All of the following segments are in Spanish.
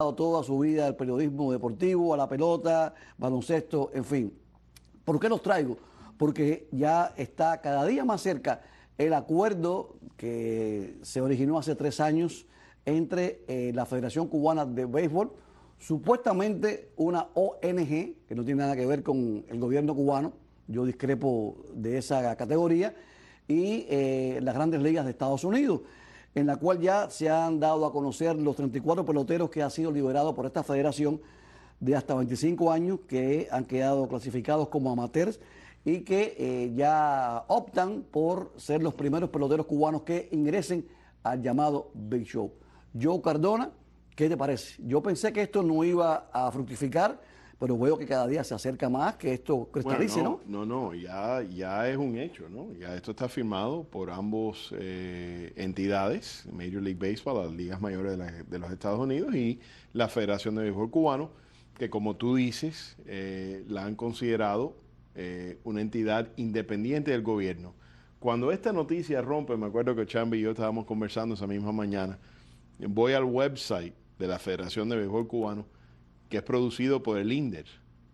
toda su vida al periodismo deportivo, a la pelota, baloncesto, en fin. ¿Por qué los traigo? Porque ya está cada día más cerca el acuerdo que se originó hace 3 años entre la Federación Cubana de Béisbol, supuestamente una ONG, que no tiene nada que ver con el gobierno cubano, yo discrepo de esa categoría, y las Grandes Ligas de Estados Unidos, en la cual ya se han dado a conocer los 34 peloteros que han sido liberados por esta federación de hasta 25 años, que han quedado clasificados como amateurs y que ya optan por ser los primeros peloteros cubanos que ingresen al llamado Big Show. Joe Cardona, ¿qué te parece? Yo pensé que esto no iba a fructificar, pero veo que cada día se acerca más, que esto cristalice, bueno, ¿no? No, ya es un hecho, ¿no? Ya esto está firmado por ambos entidades, Major League Baseball, las ligas mayores de los Estados Unidos y la Federación de Béisbol Cubano, que como tú dices, la han considerado una entidad independiente del gobierno. Cuando esta noticia rompe, me acuerdo que Chambi y yo estábamos conversando esa misma mañana, voy al website de la Federación de Béisbol Cubano, que es producido por el INDER.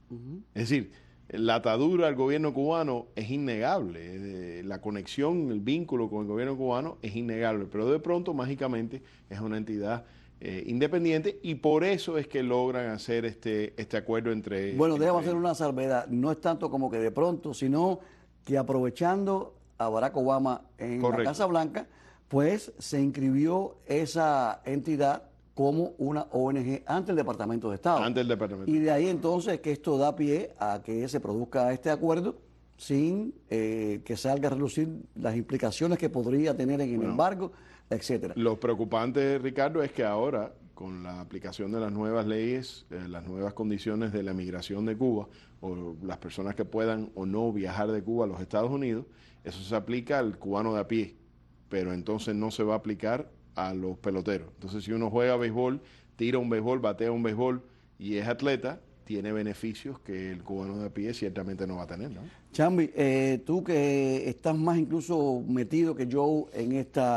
Es decir, la atadura al gobierno cubano es innegable, la conexión, el vínculo con el gobierno cubano es innegable, pero de pronto, mágicamente, es una entidad independiente y por eso es que logran hacer este acuerdo entre... Bueno, déjame hacer una salvedad, no es tanto como que de pronto, sino que aprovechando a Barack Obama en la Casa Blanca, pues se inscribió esa entidad como una ONG ante el Departamento de Estado. Ante el Departamento. Y de ahí entonces que esto da pie a que se produzca este acuerdo sin que salga a relucir las implicaciones que podría tener en el embargo, etcétera. Lo preocupante, Ricardo, es que ahora, con la aplicación de las nuevas leyes, las nuevas condiciones de la migración de Cuba, o las personas que puedan o no viajar de Cuba a los Estados Unidos, eso se aplica al cubano de a pie, pero entonces no se va a aplicar a los peloteros. Entonces, si uno juega béisbol, tira un béisbol, batea un béisbol y es atleta, tiene beneficios que el cubano de a pie ciertamente no va a tener, ¿no? Chambi, tú que estás más incluso metido que yo en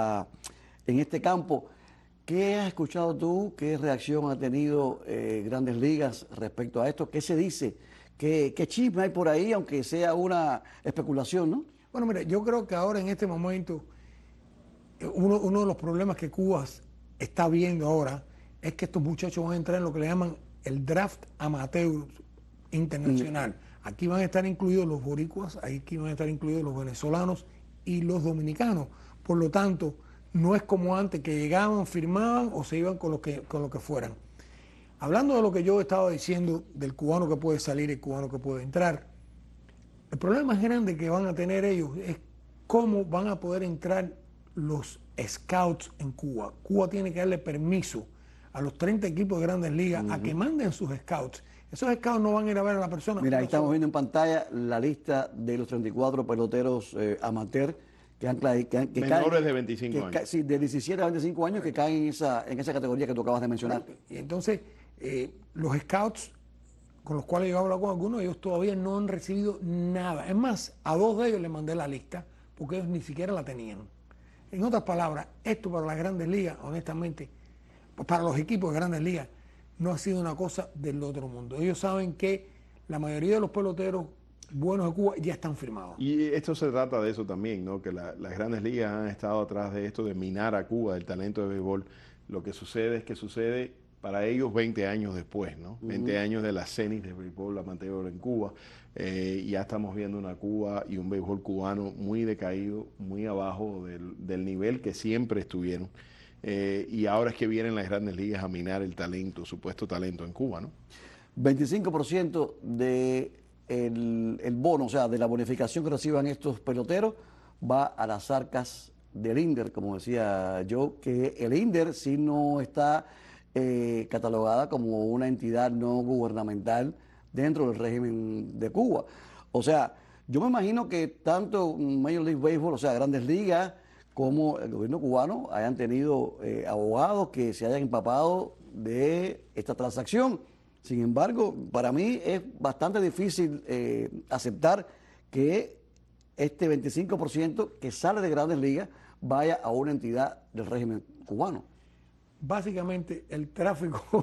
este campo, ¿qué has escuchado tú? ¿Qué reacción ha tenido Grandes Ligas respecto a esto? ¿Qué se dice? ¿Qué chisme hay por ahí, aunque sea una especulación, no? Bueno, mira, yo creo que ahora en este momento uno de los problemas que Cuba está viendo ahora es que estos muchachos van a entrar en lo que le llaman el draft amateur internacional. Aquí van a estar incluidos los boricuas, aquí van a estar incluidos los venezolanos y los dominicanos. Por lo tanto, no es como antes que llegaban, firmaban o se iban con lo que fueran. Hablando de lo que yo estaba diciendo del cubano que puede salir y el cubano que puede entrar, el problema más grande que van a tener ellos es cómo van a poder entrar los scouts en Cuba. Cuba tiene que darle permiso a los 30 equipos de Grandes Ligas a que manden sus scouts. Esos scouts no van a ir a ver a la persona. Mira, ahí estamos viendo en pantalla la lista de los 34 peloteros amateur que menores de 25 años. Sí, de 17 a 25 años que caen en esa categoría que tú acabas de mencionar. Y entonces, los scouts con los cuales yo he hablado con algunos, ellos todavía no han recibido nada. Es más, a 2 de ellos les mandé la lista porque ellos ni siquiera la tenían. En otras palabras, esto para las Grandes Ligas, honestamente, para los equipos de Grandes Ligas, no ha sido una cosa del otro mundo. Ellos saben que la mayoría de los peloteros buenos de Cuba ya están firmados. Y esto se trata de eso también, ¿no? Que las Grandes Ligas han estado atrás de esto, de minar a Cuba, del talento de béisbol. Lo que sucede es que sucede para ellos 20 años después, ¿no? 20 años de la cenit de béisbol amateur en Cuba. Ya estamos viendo una Cuba y un béisbol cubano muy decaído, muy abajo del nivel que siempre estuvieron. Y ahora es que vienen las Grandes Ligas a minar el talento, supuesto talento en Cuba, ¿no? 25% del bono, o sea, de la bonificación que reciban estos peloteros, va a las arcas del INDER, como decía yo, que el INDER sí no está catalogada como una entidad no gubernamental dentro del régimen de Cuba. O sea, yo me imagino que tanto Major League Baseball, o sea, Grandes Ligas, como el gobierno cubano hayan tenido abogados que se hayan empapado de esta transacción. Sin embargo, para mí es bastante difícil aceptar que este 25% que sale de Grandes Ligas vaya a una entidad del régimen cubano. Básicamente, el tráfico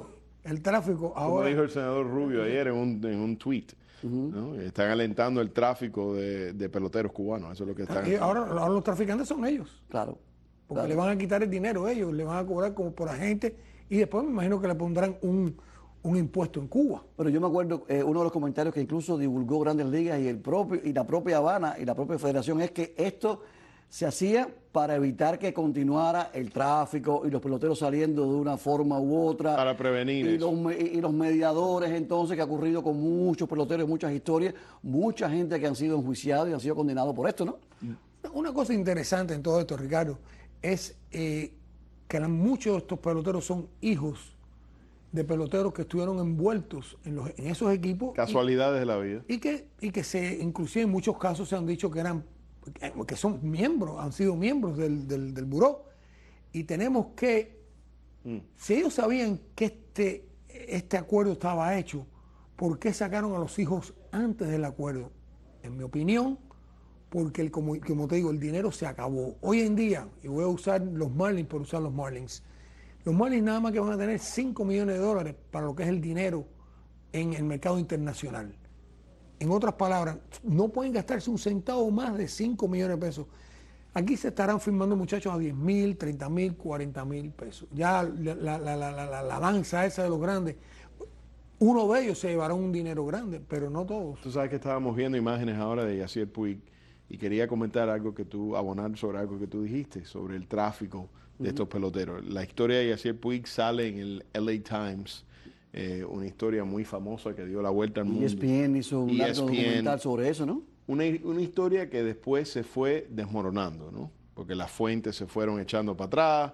el tráfico Como ahora... dijo el senador Rubio ayer en un tweet, ¿no? Están alentando el tráfico de peloteros cubanos, eso es lo que están Y haciendo. ahora los traficantes son ellos, Claro. porque claro. le van a quitar el dinero ellos, le van a cobrar como por agente y después me imagino que le pondrán un impuesto en Cuba. Pero yo me acuerdo, uno de los comentarios que incluso divulgó Grandes Ligas y la propia Habana y la propia Federación es que esto se hacía para evitar que continuara el tráfico y los peloteros saliendo de una forma u otra. Para prevenir y eso. y los mediadores, entonces, que ha ocurrido con muchos peloteros, muchas historias, mucha gente que han sido enjuiciados y han sido condenados por esto, ¿no? Una cosa interesante en todo esto, Ricardo, es que muchos de estos peloteros son hijos de peloteros que estuvieron envueltos en esos equipos Casualidades de la vida. y que inclusive en muchos casos se han dicho que son miembros, han sido miembros del buró. Y tenemos que, si ellos sabían que este acuerdo estaba hecho, ¿por qué sacaron a los hijos antes del acuerdo? En mi opinión, porque como te digo, el dinero se acabó. Hoy en día, y voy a usar los Marlins por usar los Marlins nada más que van a tener $5 millones para lo que es el dinero en el mercado internacional. En otras palabras, no pueden gastarse un centavo más de 5 millones de pesos. Aquí se estarán firmando muchachos a 10,000, 30,000, 40,000 pesos. Ya la danza esa de los grandes, uno de ellos se llevará un dinero grande, pero no todos. Tú sabes que estábamos viendo imágenes ahora de Yasiel Puig y quería comentar abonar sobre algo que tú dijiste, sobre el tráfico de estos peloteros. La historia de Yasiel Puig sale en el LA Times, una historia muy famosa que dio la vuelta al mundo. ESPN hizo un largo ESPN, documental sobre eso, ¿no? Una historia que después se fue desmoronando, ¿no? Porque las fuentes se fueron echando para atrás,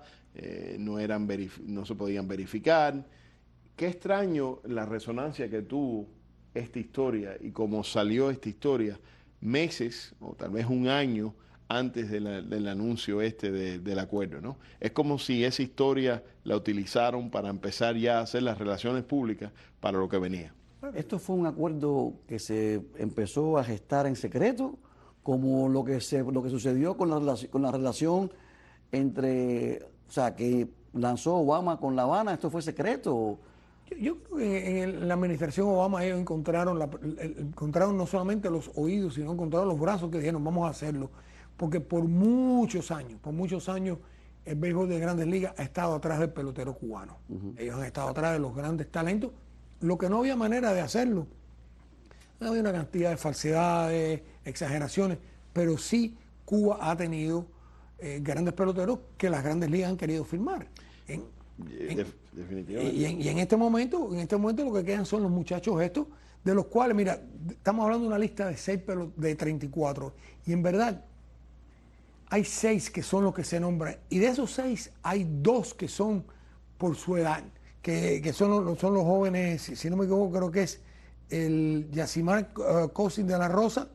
no se podían verificar. Qué extraño la resonancia que tuvo esta historia y cómo salió esta historia meses o tal vez un año antes del anuncio del acuerdo, ¿no? Es como si esa historia la utilizaron para empezar ya a hacer las relaciones públicas para lo que venía. Esto fue un acuerdo que se empezó a gestar en secreto, como lo que sucedió con la relación o sea, que lanzó Obama con La Habana. ¿Esto fue secreto? Yo creo que en la administración Obama ellos encontraron no solamente los oídos, sino encontraron los brazos que dijeron, vamos a hacerlo. Porque por muchos años, el béisbol de Grandes Ligas ha estado atrás del pelotero cubano. Ellos han estado atrás de los grandes talentos. Lo que no había manera de hacerlo. Había una cantidad de falsedades, exageraciones, pero sí Cuba ha tenido grandes peloteros que las Grandes Ligas han querido firmar. Definitivamente. Y en este momento lo que quedan son los muchachos estos, de los cuales, mira, estamos hablando de una lista de 6 de 34. Y en verdad, hay 6 que son los que se nombran. Y de esos 6, hay 2 que son por su edad, que son los jóvenes, si no me equivoco, creo que es el Yasimar Cousin de la Rosa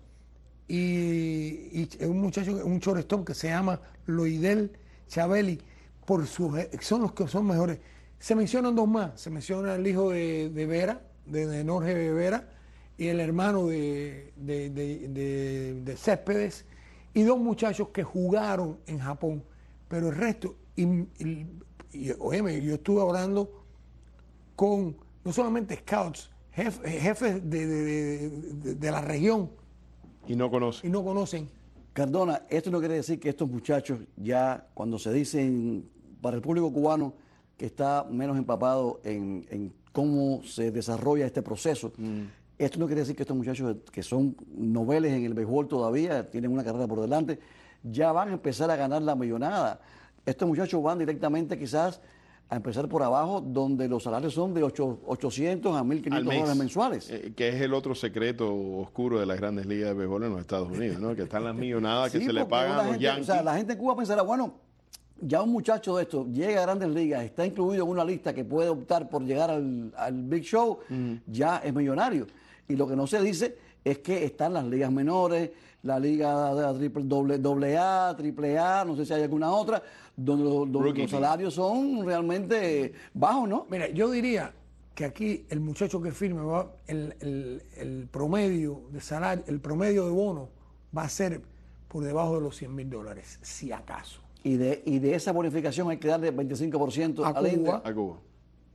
y un muchacho, un shortstop que se llama Loidel Chabeli, son los que son mejores. Se mencionan 2 más, se menciona el hijo de Vera, de Jorge Vera, y el hermano de Céspedes, y 2 muchachos que jugaron en Japón, pero el resto, óyeme, yo estuve hablando con no solamente scouts, jefes de la región. Y no conocen. Cardona, esto no quiere decir que estos muchachos ya, cuando se dicen para el público cubano que está menos empapado en cómo se desarrolla este proceso, esto no quiere decir que estos muchachos que son noveles en el béisbol todavía, tienen una carrera por delante, ya van a empezar a ganar la millonada. Estos muchachos van directamente quizás a empezar por abajo, donde los salarios son de 800 a 1.500 dólares mensuales. Que es el otro secreto oscuro de las Grandes Ligas de béisbol en los Estados Unidos, ¿no? Que están las millonadas que se le pagan a los Yankees. O sea, la gente en Cuba pensará, bueno, ya un muchacho de esto llega a Grandes Ligas, está incluido en una lista que puede optar por llegar al Big Show, ya es millonario. Y lo que no se dice es que están las ligas menores, la liga de AA, AAA, no sé si hay alguna otra, donde los salarios son realmente bajos, ¿no? Mira, yo diría que aquí el muchacho que firme, el promedio de salario, el promedio de bono va a ser por debajo de los $100,000, si acaso. Y de esa bonificación hay que darle 25% a al Inter. A Cuba.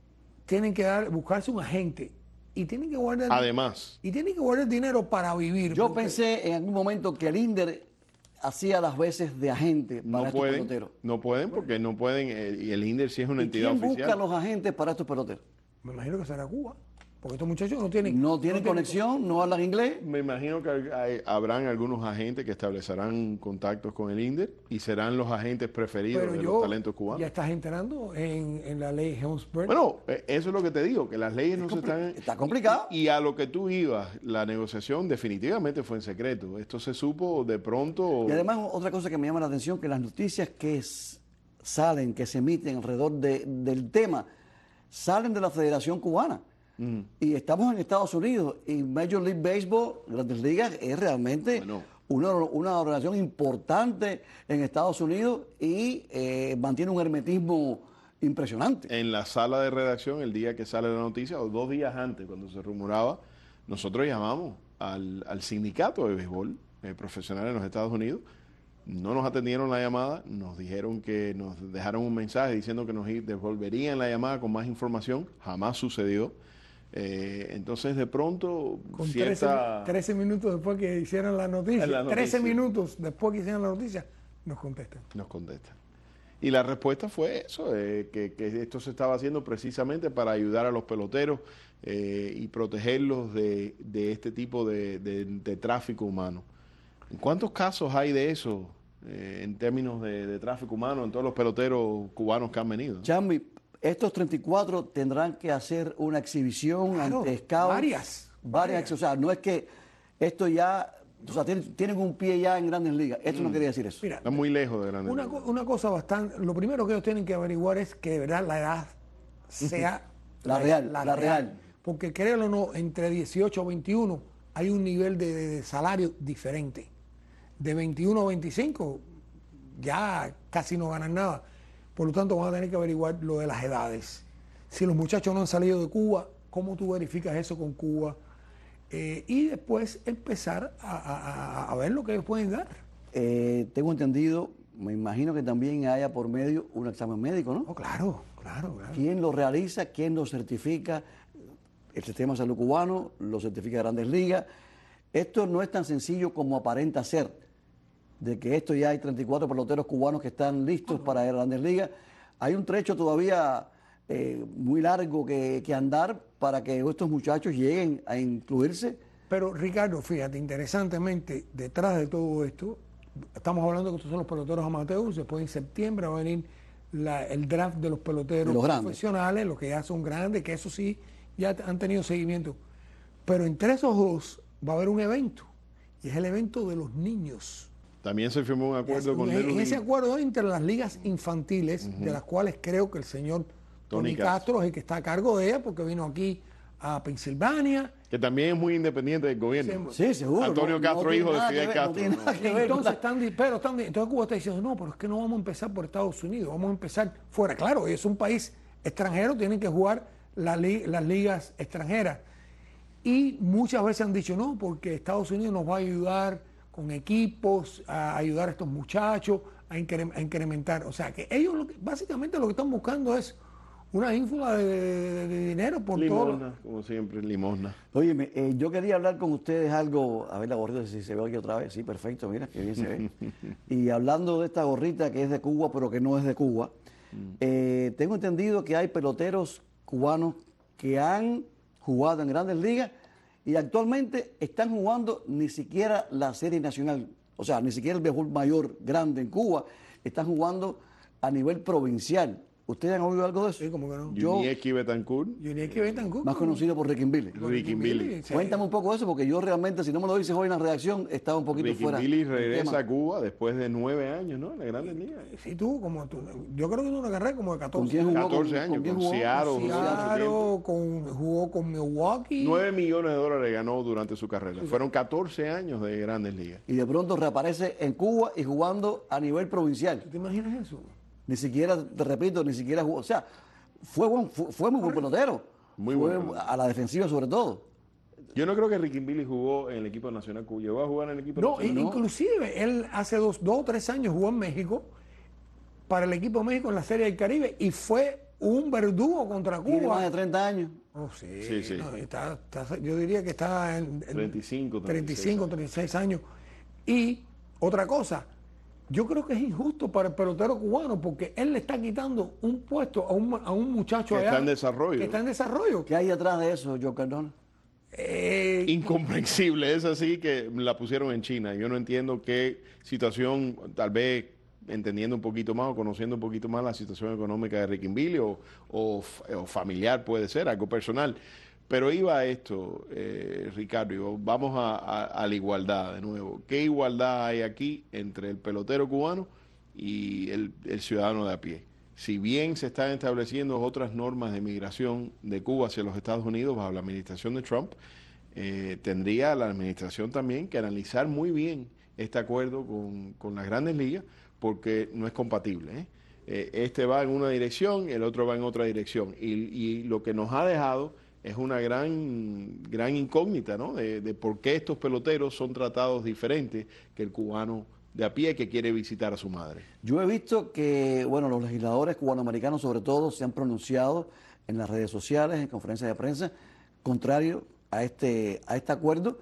tienen que buscarse un agente y tienen que guardar Además, dinero para vivir. Yo porque- pensé en algún momento que el INDER hacía las veces de agente para no estos pueden, peloteros. no pueden porque no pueden, y el INDER sí es una ¿Y entidad quién busca oficial. los agentes para estos peloteros? Me imagino que será Cuba, porque estos muchachos no tienen Conexión, no hablan inglés. Me imagino que habrán algunos agentes que establecerán contactos con el INDER y serán los agentes preferidos Pero de yo los talentos cubanos. ya estás entrando en la ley Helms-Burton. Bueno, eso es lo que te digo, que las leyes no se están... Está complicado. Y a lo que tú ibas, la negociación definitivamente fue en secreto. Esto se supo de pronto... Y además otra cosa que me llama la atención, que las noticias que salen, que se emiten alrededor del tema, salen de la Federación Cubana. Y estamos en Estados Unidos y Major League Baseball, Grandes Ligas, es realmente Bueno. una organización importante en Estados Unidos y mantiene un hermetismo impresionante. En la sala de redacción, el día que sale la noticia, o 2 días antes, cuando se rumoraba, nosotros llamamos al sindicato de béisbol profesional en los Estados Unidos. No nos atendieron la llamada, nos dijeron que nos dejaron un mensaje diciendo que nos devolverían la llamada con más información. Jamás sucedió. Entonces, de pronto, Con cierta... 13 minutos después que hicieron la noticia, La noticia. 13 minutos después que hicieron la noticia, nos contestan. Nos contestan. Y la respuesta fue eso, que esto se estaba haciendo precisamente para ayudar a los peloteros y protegerlos de este tipo de tráfico humano. ¿En cuántos casos hay de eso en términos de tráfico humano en todos los peloteros cubanos que han venido? Chambi, estos 34 tendrán que hacer una exhibición Claro, ante scouts. varias. O sea, no es que esto ya, o sea, tienen un pie ya en Grandes Ligas. Esto no quería decir eso. Mira, Está muy lejos de Grandes una, Ligas. una cosa bastante, lo primero que ellos tienen que averiguar es que de verdad la edad sea La real. Porque créelo o no, entre 18 o 21 hay un nivel de salario diferente. De 21 a 25 ya casi no ganan nada. Por lo tanto, van a tener que averiguar lo de las edades. Si los muchachos no han salido de Cuba, ¿cómo tú verificas eso con Cuba? Y después empezar a ver lo que ellos pueden dar. Tengo entendido, me imagino que también haya por medio un examen médico, ¿no? Oh, claro. ¿Quién lo realiza? ¿Quién lo certifica? El sistema de salud cubano lo certifica Grandes Ligas. Esto no es tan sencillo como aparenta ser, de que esto ya hay 34 peloteros cubanos que están listos para ir a Grandes Ligas. Hay un trecho todavía muy largo que andar para que estos muchachos lleguen a incluirse. Pero Ricardo, fíjate, interesantemente, detrás de todo esto, estamos hablando que estos son los peloteros amateurs, después en septiembre va a venir el draft de los peloteros De los grandes. profesionales, los que ya son grandes, que eso sí, ya han tenido seguimiento. Pero entre esos dos va a haber un evento, y es el evento de los niños. También se firmó un acuerdo con En Nelu ese Lee. acuerdo entre las ligas infantiles, de las cuales creo que el señor Tony Tony Castro. Castro es el que está a cargo de ella, porque vino aquí a Pensilvania. Que también es muy independiente del gobierno. Sí, seguro. Antonio Castro, tiene hijo de nada que Fidel ver, Castro, No tiene no. nada que ver. Entonces, entonces Cuba está diciendo, no, pero es que no vamos a empezar por Estados Unidos, vamos a empezar fuera. Claro, es un país extranjero, tienen que jugar las ligas extranjeras. Y muchas veces han dicho, no, porque Estados Unidos nos va a ayudar con equipos, a ayudar a estos muchachos, a incrementar. O sea, que ellos básicamente lo que están buscando es una ínfula de dinero por todo. Limosna, como siempre, limosna. Óyeme, yo quería hablar con ustedes algo, a ver la gorrita si se ve aquí otra vez, sí, perfecto, mira, que bien se ve. Y hablando de esta gorrita que es de Cuba, pero que no es de Cuba, tengo entendido que hay peloteros cubanos que han jugado en Grandes Ligas y actualmente están jugando ni siquiera la Serie Nacional, o sea, ni siquiera el béisbol mayor grande en Cuba, están jugando a nivel provincial. ¿Ustedes han oído algo de eso? Sí, como que no. Yo- Yunieki Betancourt, Yunieki Betancourt. Más conocido por Ricky Billy. Ricky Billy. Sí. Cuéntame un poco de eso, porque yo realmente, si no me lo dices hoy en la redacción, estaba un poquito Ricky fuera. Billy del regresa tema. a Cuba después de 9 años, ¿no? En la Grandes Ligas. Sí, tú, como tú. Yo creo que tuvo una carrera como de 14. ¿Con quién jugó? 14 años, quién con jugó? Seattle. jugó mucho tiempo. Jugó con Milwaukee. 9 millones de dólares ganó durante su carrera. Fueron 14 años de Grandes Ligas. Y de pronto reaparece en Cuba y jugando a nivel provincial. ¿Tú te imaginas eso? Ni siquiera, te repito, ni siquiera jugó. O sea, fue muy buen pelotero. Muy Fue bueno. a la defensiva sobre todo. Yo no creo que Ricky Billy jugó en el equipo nacional Cuba. Llegó a jugar en el equipo No, nacional. inclusive él hace dos o tres años jugó en México para el equipo de México en la Serie del Caribe y fue un verdugo contra Tiene más de Cuba. 30 años. Oh, sí, Sí, sí. no, yo diría que está en 35, 36 años. Y otra cosa, yo creo que es injusto para el pelotero cubano porque él le está quitando un puesto a un muchacho Que allá está en desarrollo. que está en desarrollo. ¿Qué hay detrás de eso, Joe Cardona? Incomprensible, es así que la pusieron en China. Yo no entiendo qué situación, tal vez entendiendo un poquito más o conociendo un poquito más la situación económica de Riquinville o familiar puede ser, algo personal. Pero iba a esto, Ricardo, vamos a la igualdad de nuevo. ¿Qué igualdad hay aquí entre el pelotero cubano y el ciudadano de a pie? Si bien se están estableciendo otras normas de migración de Cuba hacia los Estados Unidos bajo la administración de Trump, tendría la administración también que analizar muy bien este acuerdo con las grandes ligas, porque no es compatible. Este va en una dirección, el otro va en otra dirección. Y lo que nos ha dejado es una gran incógnita, ¿no? De por qué estos peloteros son tratados diferentes que el cubano de a pie que quiere visitar a su madre. Yo he visto que, bueno, los legisladores cubanoamericanos sobre todo se han pronunciado en las redes sociales, en conferencias de prensa, contrario a este acuerdo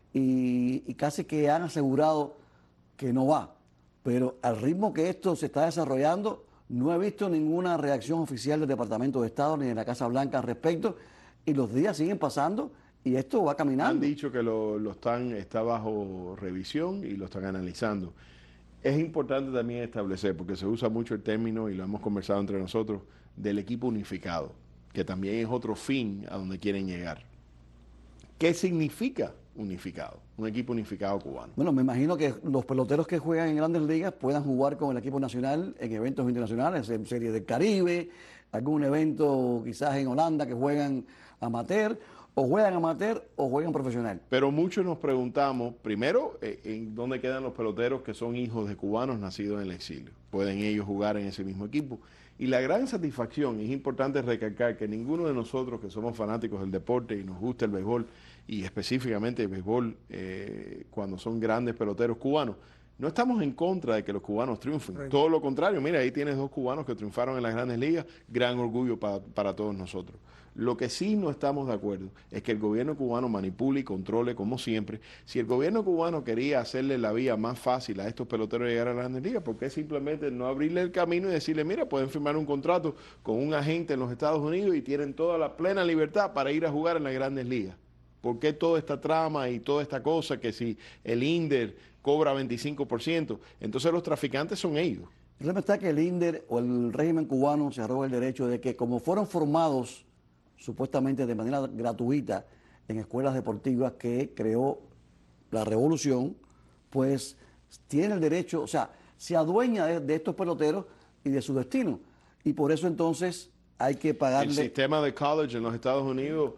y casi que han asegurado que no va. Pero al ritmo que esto se está desarrollando, no he visto ninguna reacción oficial del Departamento de Estado ni de la Casa Blanca al respecto y los días siguen pasando y esto va caminando. Han dicho que está bajo revisión y lo están analizando. Es importante también establecer, porque se usa mucho el término, y lo hemos conversado entre nosotros, del equipo unificado, que también es otro fin a donde quieren llegar. ¿Qué significa unificado? Un equipo unificado cubano. Bueno, me imagino que los peloteros que juegan en grandes ligas puedan jugar con el equipo nacional en eventos internacionales, en Series del Caribe, algún evento quizás en Holanda que juegan amateur, o juegan amateur o juegan profesional. Pero muchos nos preguntamos, primero, ¿en dónde quedan los peloteros que son hijos de cubanos nacidos en el exilio? ¿Pueden ellos jugar en ese mismo equipo? Y la gran satisfacción, es importante recalcar que ninguno de nosotros que somos fanáticos del deporte y nos gusta el béisbol, y específicamente el béisbol cuando son grandes peloteros cubanos, no estamos en contra de que los cubanos triunfen. Right. Todo lo contrario, mira, ahí tienes 2 cubanos que triunfaron en las grandes ligas, gran orgullo para todos nosotros. Lo que sí no estamos de acuerdo es que el gobierno cubano manipule y controle como siempre. Si el gobierno cubano quería hacerle la vía más fácil a estos peloteros llegar a las grandes ligas, ¿por qué simplemente no abrirle el camino y decirle, mira, pueden firmar un contrato con un agente en los Estados Unidos y tienen toda la plena libertad para ir a jugar en las grandes ligas? ¿Por qué toda esta trama y toda esta cosa que si el INDER cobra 25%, entonces los traficantes son ellos? El problema está que el INDER o el régimen cubano se arroga el derecho de que como fueron formados supuestamente de manera gratuita en escuelas deportivas que creó la revolución, pues tiene el derecho, o sea, se adueña de estos peloteros y de su destino. Y por eso entonces hay que pagarle... El sistema de college en los Estados Unidos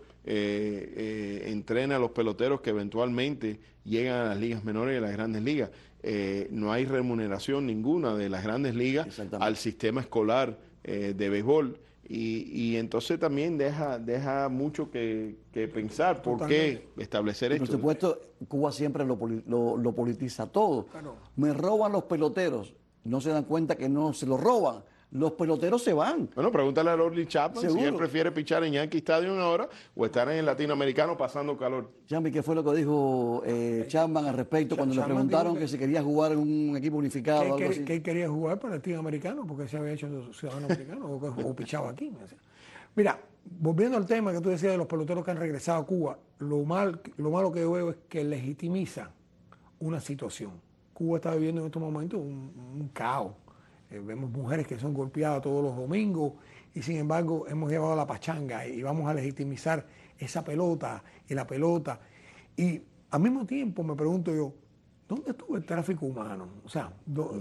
entrena a los peloteros que eventualmente llegan a las ligas menores y a las grandes ligas. No hay remuneración ninguna de las grandes ligas al sistema escolar de béisbol. Y entonces también deja mucho que pensar por qué establecer esto. Por supuesto, Cuba siempre lo politiza todo. Claro. Me roban los peloteros, no se dan cuenta que no se los roban. Los peloteros se van. Bueno, pregúntale a Orly Chapman ¿Seguro? Si él prefiere pichar en Yankee Stadium ahora o estar en el latinoamericano pasando calor. Chambi, ¿qué fue lo que dijo Chapman al respecto cuando le preguntaron que si quería jugar en un equipo unificado o algo así? Que él quería jugar para el latinoamericano porque se había hecho ciudadano americano o pichaba aquí. Mira, volviendo al tema que tú decías de los peloteros que han regresado a Cuba, lo malo que yo veo es que legitimiza una situación. Cuba está viviendo en estos momentos un caos. Vemos mujeres que son golpeadas todos los domingos y sin embargo hemos llevado la pachanga y vamos a legitimizar esa pelota y la pelota. Y al mismo tiempo me pregunto yo, ¿dónde estuvo el tráfico humano? O sea,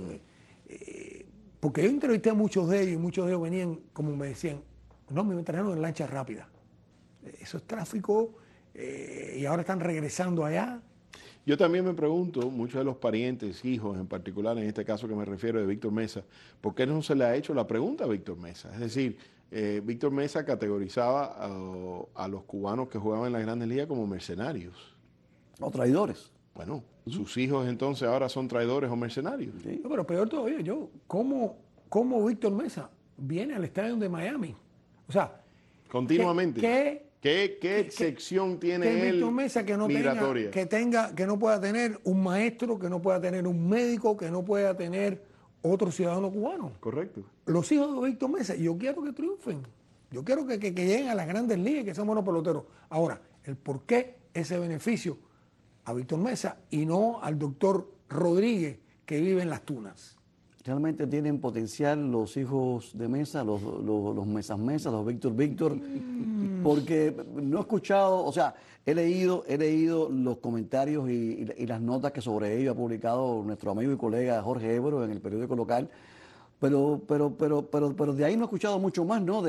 porque yo entrevisté a muchos de ellos y muchos de ellos venían, como me decían, no, me trajeron en lancha rápida. Eso es tráfico y ahora están regresando allá. Yo también me pregunto, muchos de los parientes, hijos en particular, en este caso que me refiero de Víctor Mesa, ¿por qué no se le ha hecho la pregunta a Víctor Mesa? Es decir, Víctor Mesa categorizaba a los cubanos que jugaban en las grandes ligas como mercenarios. O traidores. Bueno, sus hijos entonces ahora son traidores o mercenarios. Sí. No, pero peor todavía, ¿cómo Víctor Mesa viene al estadio de Miami O sea, Continuamente. ¿Qué que- excepción tiene que él Víctor Mesa que no migratoria? que no pueda tener un maestro, que no pueda tener un médico, que no pueda tener otro ciudadano cubano. Correcto. Los hijos de Víctor Mesa, yo quiero que triunfen. Yo quiero que lleguen a las grandes ligas y que sean buenos peloteros. Ahora, el por qué ese beneficio a Víctor Mesa y no al doctor Rodríguez que vive en Las Tunas. Realmente tienen potencial los hijos de Mesa, los Mesas, los Víctor, porque no he escuchado, o sea, he leído los comentarios y las notas que sobre ello ha publicado nuestro amigo y colega Jorge Évoro en el periódico local, pero de ahí no he escuchado mucho más, ¿no?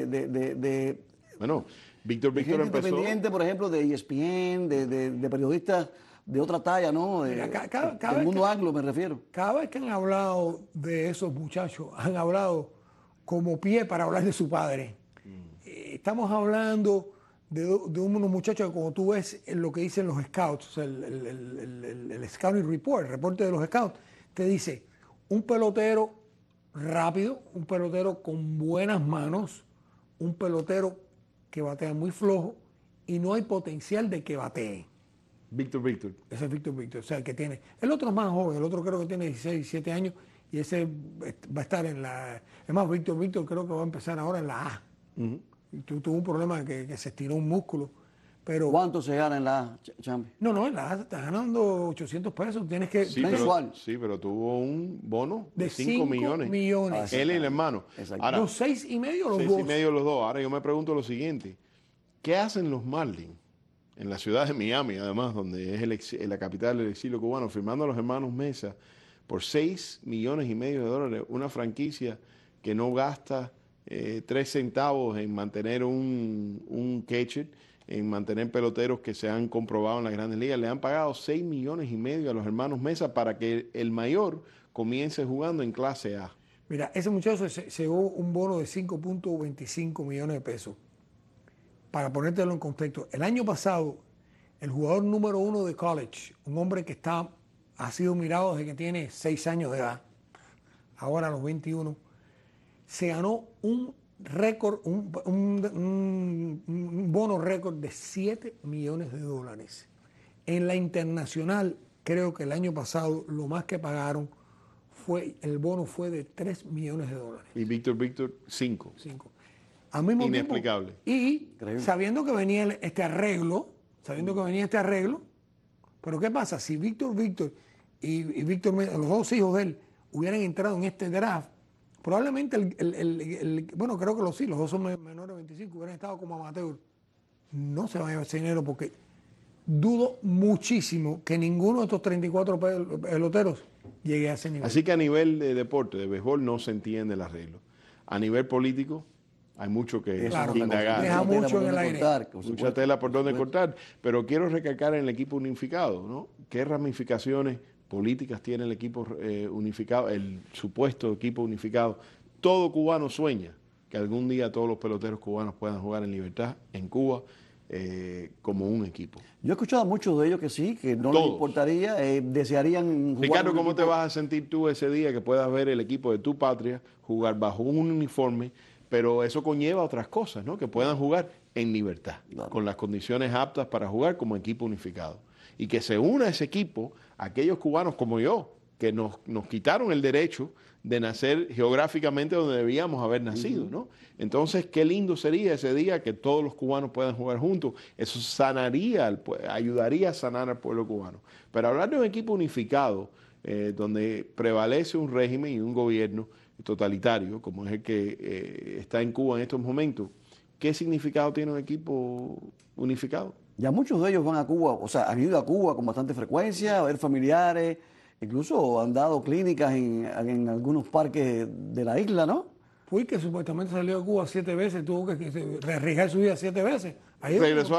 Bueno, Víctor de gente empezó. independiente, por ejemplo, de ESPN, de periodistas de otra talla, ¿no? Mira, cada del vez mundo que- anglo me refiero. Cada vez que han hablado de esos muchachos, han hablado como pie para hablar de su padre. Estamos hablando de unos muchachos que como tú ves en lo que dicen los scouts, o sea, el scouting report, el reporte de los scouts, te dice un pelotero rápido, un pelotero con buenas manos, un pelotero que batea muy flojo y no hay potencial de que batee. Víctor. Ese es Víctor, o sea, el que tiene. El otro es más joven, el otro creo que tiene 16, 17 años y ese va a estar en la. Es más, Víctor creo que va a empezar ahora en la A. Y tuvo un problema que se estiró un músculo. Pero. ¿Cuánto se gana en la Champi? No, en la A estás ganando 800 pesos. Tienes que. Sí, Mensual. pero tuvo un bono de De 5 millones. millones. Él y el hermano. Exacto. Ahora, Los 6,5 los 6 dos. y medio los dos. Ahora yo me pregunto lo siguiente. ¿Qué hacen los Marlins en la ciudad de Miami, además, donde es la capital del exilio cubano, firmando a los hermanos Mesa por 6,5 millones de dólares, una franquicia que no gasta 3 centavos en mantener un catcher, en mantener peloteros que se han comprobado en las grandes ligas? Le han pagado 6,5 millones a los hermanos Mesa para que el mayor comience jugando en clase A. Mira, ese muchacho se llevó un bono de 5.25 millones de pesos. Para ponértelo en contexto, el año pasado, el jugador número 1 de college, un hombre que ha sido mirado desde que tiene 6 años de edad, ahora a los 21, se ganó un récord, un bono récord de 7 millones de dólares. En la internacional, creo que el año pasado, lo más que pagaron el bono fue de 3 millones de dólares. Y Víctor, 5. 5. Al mismo Inexplicable. tiempo, y Increíble. sabiendo que venía este arreglo, pero ¿qué pasa? Si Víctor y Víctor, los dos hijos de él, hubieran entrado en este draft, probablemente bueno, creo que los dos son menores de 25, hubieran estado como amateur. No se va a llevar ese dinero porque dudo muchísimo que ninguno de estos 34 peloteros llegue a ese nivel. Así que a nivel de deporte, de béisbol, no se entiende el arreglo. A nivel político, hay mucho que Claro, indagar. deja Mucha tela mucho por en el donde aire. cortar, por Mucha supuesto. tela por donde cortar, pero quiero recalcar en el equipo unificado, ¿no? ¿Qué ramificaciones políticas tiene el equipo unificado, el supuesto equipo unificado? Todo cubano sueña que algún día todos los peloteros cubanos puedan jugar en libertad en Cuba como un equipo. Yo he escuchado a muchos de ellos que sí, que no Todos. les importaría, desearían jugar. Ricardo, en un ¿cómo te equipo. vas a sentir tú ese día que puedas ver el equipo de tu patria jugar bajo un uniforme? Pero eso conlleva otras cosas, ¿no? Que puedan jugar en libertad, Claro. con las condiciones aptas para jugar como equipo unificado. Y que se una a ese equipo aquellos cubanos como yo, que nos quitaron el derecho de nacer geográficamente donde debíamos haber nacido, ¿no? Entonces, qué lindo sería ese día que todos los cubanos puedan jugar juntos. Eso ayudaría a sanar al pueblo cubano. Pero hablar de un equipo unificado, donde prevalece un régimen y un gobierno totalitario, como es el que está en Cuba en estos momentos, ¿qué significado tiene un equipo unificado? Ya muchos de ellos van a Cuba, o sea, han ido a Cuba con bastante frecuencia, a ver familiares, incluso han dado clínicas en algunos parques de la isla, ¿no? Fui que supuestamente salió de Cuba 7 veces, tuvo que arriesgar su vida 7 veces. Ahí Regresó